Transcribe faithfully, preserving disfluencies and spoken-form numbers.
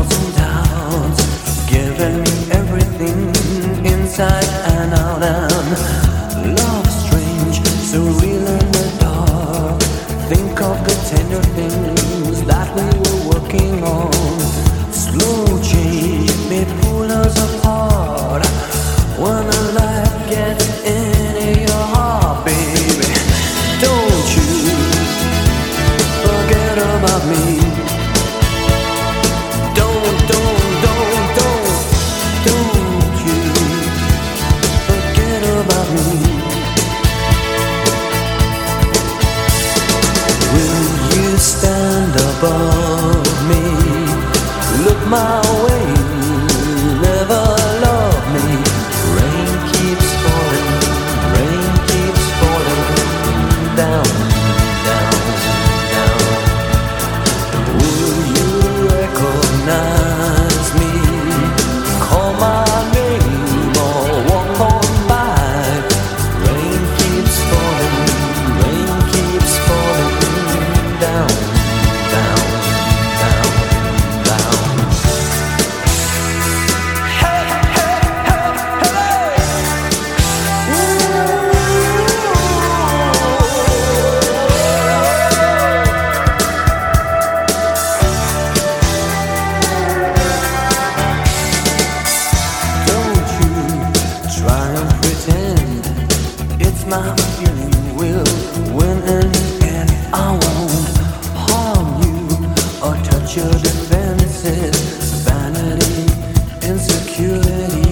and downs, giving me everything inside and out. And love strange, surreal in the dark. Think of the tender things that we were working on. Slow change may pull us apart when a life gets into your heart, baby. Don't you forget about me. Don't, don't, don't, don't, don't you forget about me. Will you stand above me? Look my way, never love me. Rain keeps falling, rain keeps falling down, down, down. Will you recognize me? Call my name or walk on by. Rain keeps falling, rain keeps falling down, down, down, down. Hey, hey, hey, hey! Don't you try and pretend it's my feeling will win in the end. I won't harm you or touch your defenses. Vanity, insecurity.